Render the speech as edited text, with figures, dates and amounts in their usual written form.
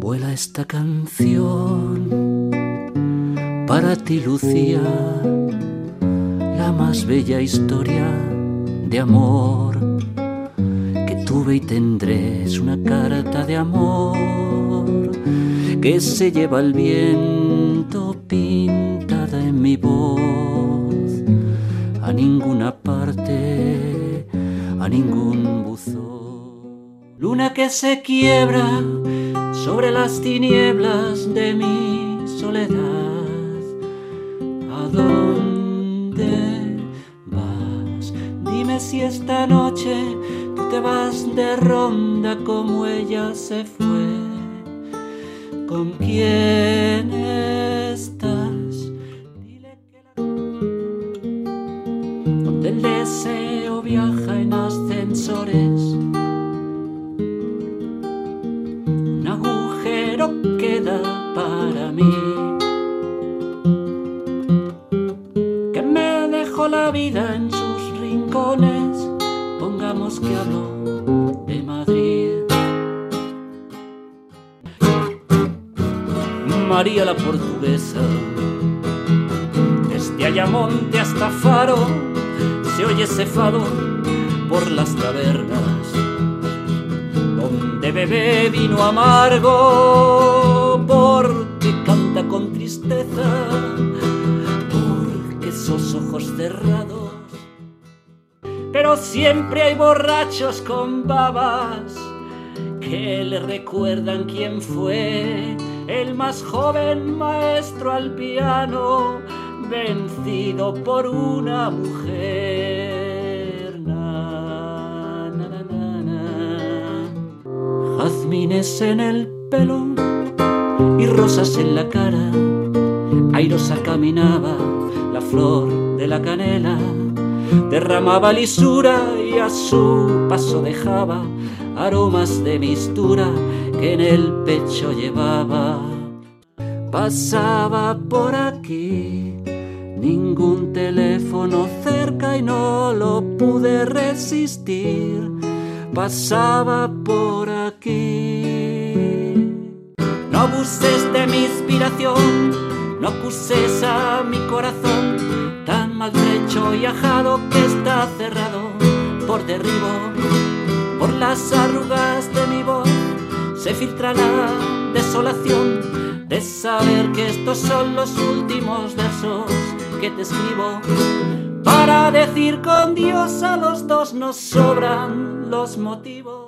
Vuela esta canción para ti, Lucía, la más bella historia de amor que tuve y tendré. Es una carta de amor que se lleva el viento pintada en mi voz, a ninguna parte, a ningún buzón. Luna que se quiebra sobre las tinieblas de mi soledad. ¿A dónde vas? Dime si esta noche tú te vas de ronda como ella se fue. ¿Con quién estás? Dile que donde el deseo viaja en ascensores, un agujero queda para mí, que me dejó la vida en sus rincones. Pongamos que hablo de Madrid. María la portuguesa, desde Ayamonte hasta Faro se oye ese fado por las tabernas, donde bebe vino amargo, porque canta con tristeza, porque esos ojos cerrados. Pero siempre hay borrachos con babas que le recuerdan quién fue el más joven maestro al piano, vencido por una mujer. Na, na, na, na, na. Jazmines en el pelo y rosas en la cara, airosa caminaba la flor de la canela, derramaba lisura y a su paso dejaba aromas de mistura que en el pecho llevaba. Pasaba por aquí, ningún teléfono cerca y no lo pude resistir. Pasaba por aquí. No abuses de mi inspiración, no acuses a mi corazón, tan maltrecho y ajado que está cerrado por derribo. Por las arrugas de mi voz se filtra la desolación de saber que estos son los últimos versos que te escribo. Para decir con Dios a los dos nos sobran los motivos.